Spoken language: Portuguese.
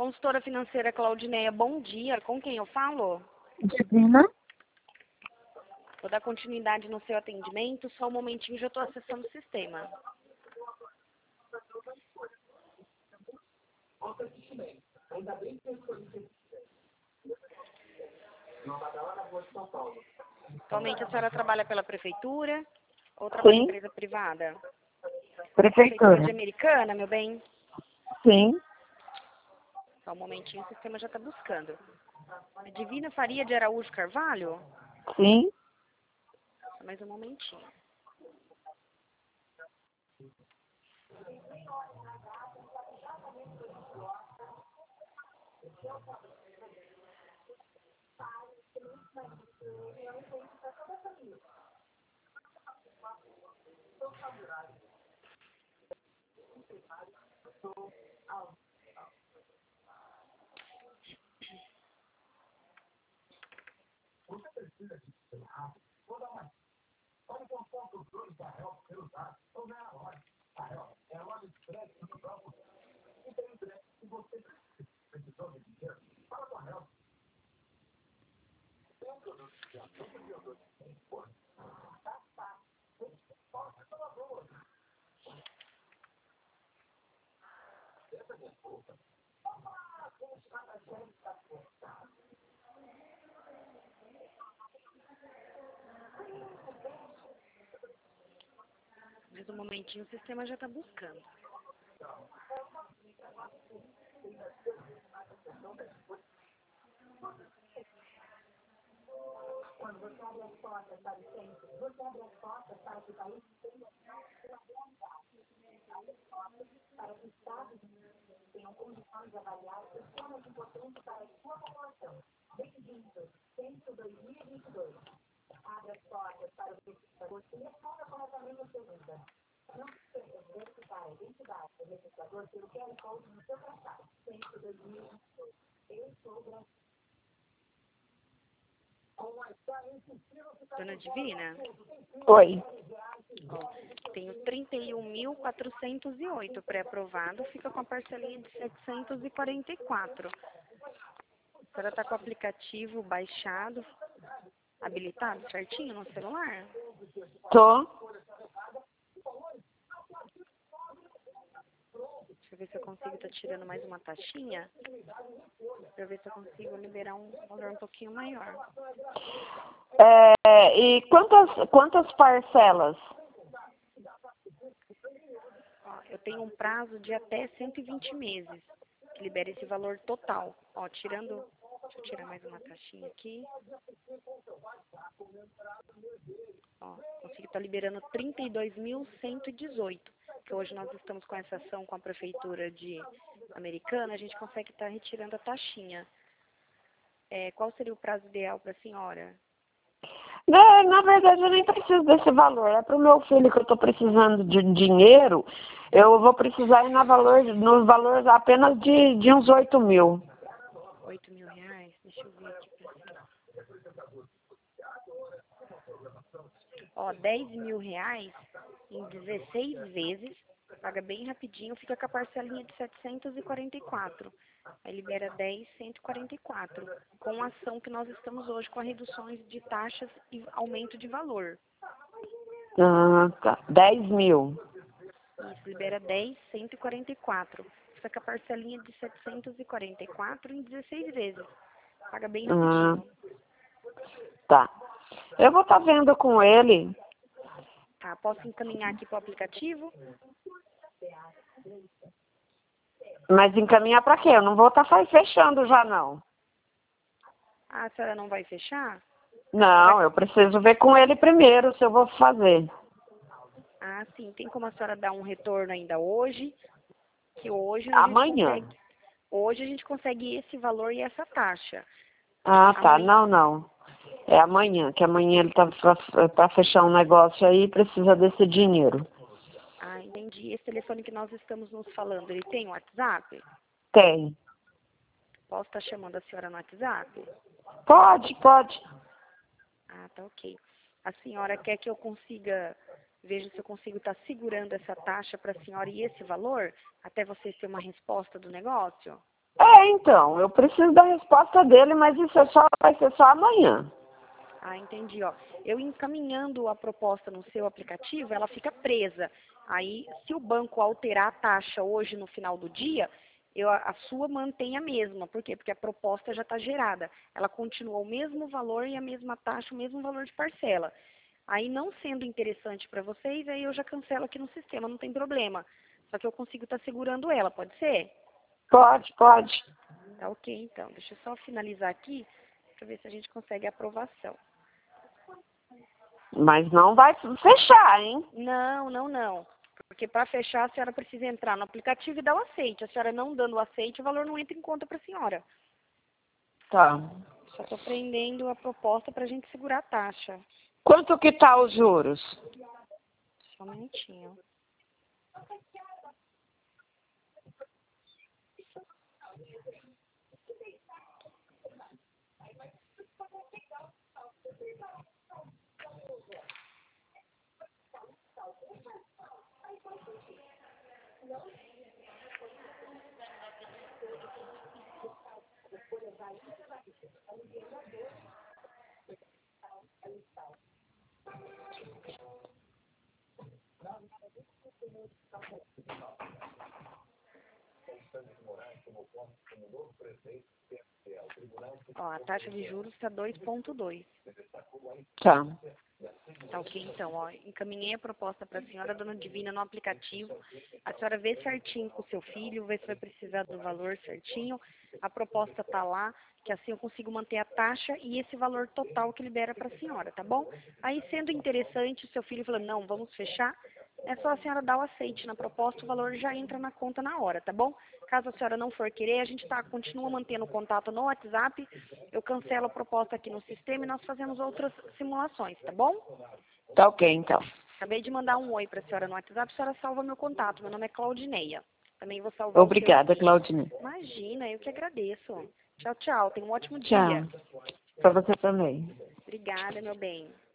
Consultora financeira Claudineia, bom dia. Com quem eu falo? Divina? Vou dar continuidade no seu atendimento. Só um momentinho, já estou acessando o sistema. Atualmente a senhora trabalha pela prefeitura ou trabalha em Sim. empresa privada? Prefeitura de Prefeitura? Americana, meu bem? Sim. Só um momentinho, o sistema já está buscando. A Divina Faria de Araújo Carvalho? Sim. Só mais um momentinho. Mais um momentinho, o sistema já está buscando. Dona Divina? Oi. Tenho 31.408 pré-aprovado, fica com a parcelinha de 744. A senhora está com o aplicativo baixado, habilitado certinho no celular? Tô. Deixa eu ver se eu consigo estar tirando mais uma taxinha, para ver se eu consigo liberar um valor um pouquinho maior. E quantas parcelas? Ó, eu tenho um prazo de até 120 meses, que libera esse valor total. Ó, tirando, deixa eu tirar mais uma taxinha aqui. Ó, consigo estar liberando 32.118, que hoje nós estamos com essa ação com a prefeitura de Americana, a gente consegue estar retirando a taxinha. Qual seria o prazo ideal para a senhora? Na verdade, eu nem preciso desse valor. É para o meu filho que eu estou precisando de dinheiro. Eu vou precisar ir nos valores apenas de uns 8 mil. 8 mil reais? Deixa eu ver aqui pra você. Ó, 10 mil reais em 16 vezes, paga bem rapidinho, fica com a parcelinha de 744. Aí libera 10.144, com a ação que nós estamos hoje, com a reduções de taxas e aumento de valor. Ah, tá. 10 mil. Isso, libera 10.144. Fica com a parcelinha de 744 em 16 vezes. Paga bem Ah, rapidinho. tá. Eu vou estar vendo com ele. Tá, posso encaminhar aqui para o aplicativo? Mas encaminhar para quê? Eu não vou estar fechando já, não. Ah, a senhora não vai fechar? Não, eu preciso ver com ele primeiro se eu vou fazer. Ah, sim. Tem como a senhora dar um retorno ainda hoje? Que hoje a gente Amanhã? consegue. Hoje a gente consegue esse valor e essa taxa. Ah, tá. Amanhã. Não. É amanhã, que amanhã ele tá para fechar um negócio aí e precisa desse dinheiro. Ah, entendi. Esse telefone que nós estamos nos falando, ele tem WhatsApp? Tem. Posso estar chamando a senhora no WhatsApp? Pode. Ah, tá ok. A senhora quer que eu consiga, veja se eu consigo estar segurando essa taxa para a senhora e esse valor, até você ter uma resposta do negócio? Então, eu preciso da resposta dele, mas isso vai ser só amanhã. Ah, entendi, ó. Eu encaminhando a proposta no seu aplicativo, ela fica presa. Aí, se o banco alterar a taxa hoje no final do dia, a sua mantém a mesma. Por quê? Porque a proposta já está gerada. Ela continua o mesmo valor e a mesma taxa, o mesmo valor de parcela. Aí, não sendo interessante para vocês, aí eu já cancelo aqui no sistema, não tem problema. Só que eu consigo estar segurando ela, pode ser? Pode, pode. Tá ok, então. Deixa eu só finalizar aqui para ver se a gente consegue a aprovação. Mas não vai fechar, hein? Não, não, não. Porque para fechar, a senhora precisa entrar no aplicativo e dar o aceite. A senhora não dando o aceite, o valor não entra em conta para a senhora. Tá. Só estou prendendo a proposta para a gente segurar a taxa. Quanto que tá os juros? Só um minutinho. Ó, a taxa de juros está 2,2. Tá. Tá ok, então, ó, encaminhei a proposta para a senhora, dona Divina, no aplicativo. A senhora vê certinho com o seu filho, vê se vai precisar do valor certinho. A proposta tá lá, que assim eu consigo manter a taxa e esse valor total que libera para a senhora, tá bom? Aí, sendo interessante, o seu filho falando, não, vamos fechar, é só a senhora dar o aceite na proposta, o valor já entra na conta na hora, tá bom? Caso a senhora não for querer, a gente continua mantendo o contato no WhatsApp, eu cancelo a proposta aqui no sistema e nós fazemos outras simulações, tá bom? Tá ok, então. Acabei de mandar um oi para a senhora no WhatsApp, a senhora salva meu contato, meu nome é Claudineia. Também vou salvar o seu Obrigada, filho. Claudine. Imagina, eu que agradeço. Tchau, tchau, tenha um ótimo Tchau. dia. Pra você também. Obrigada, meu bem.